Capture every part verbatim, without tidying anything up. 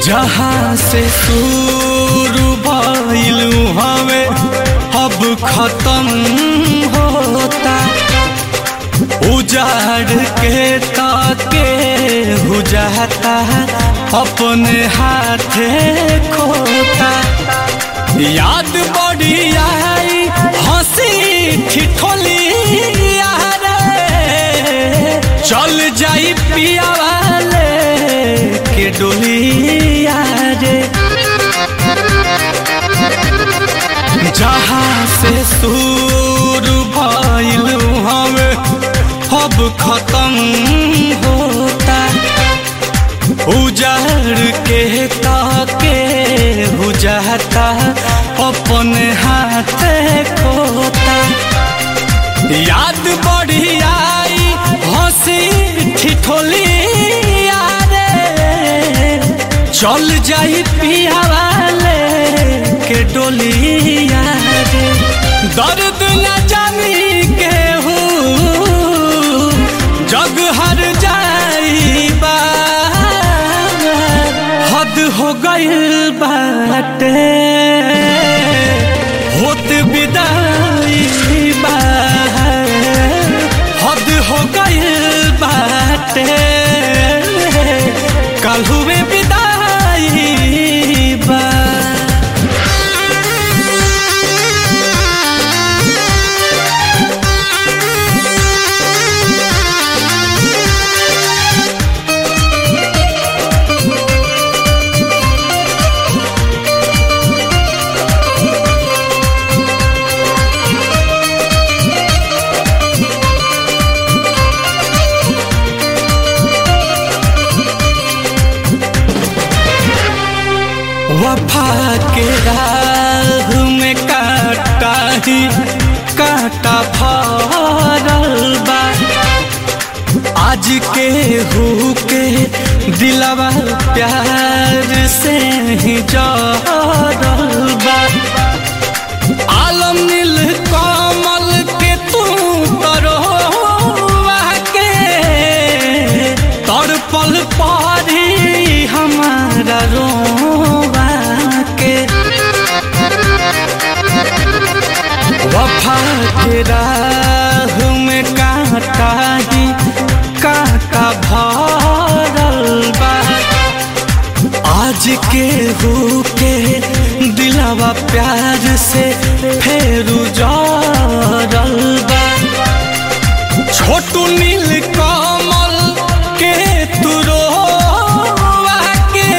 जहाँ से शुरू भइलू हवे अब खत्म होता, उजाड़ के ताके हो जाता अपने हाथे खोता। याद बड़ी आई हंसी ठिठोली चल जाई पिया वाले के डोलिया रे। जहाँ से शुरू भइलू हवे अब खत्म होता, उजाड़ के ताके हो जाता अपने हाथ खोता। याद बड़ी आई हंसी ठिठोली चल जाई पिया वाले के डोलिया रे। दर्द न जानी के हूँ जग हर जाई बा, हद हो गइल बाटे होत विदाई बा, हद हो गइल बाटे कल हुए विदाई बा। वफा के राह में काटा ही काटा भरल बा, आज के हु के दिलवा प्यार से ही जरल बा। आलम नील कमल के तू तरोवा के तड़पल पारी हमारा रोवा के। वफा के राह में कांटा ही कांटा भरल बा, आज के हो के दिलवा प्यार से फेरू जरल बा। छोटू नील कमल के तुरोवा के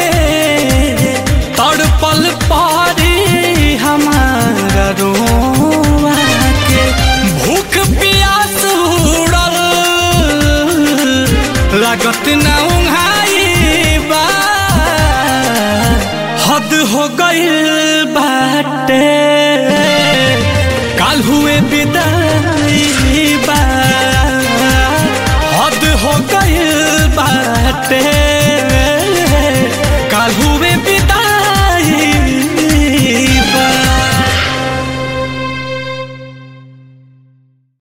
तड़पल पारी हमारा रोवा के। भूख प्यास उड़ल लागत ना उंघाई बा, हद हो गइल बाटे काल हुए विदाई बा, हद हो गइल बाटे।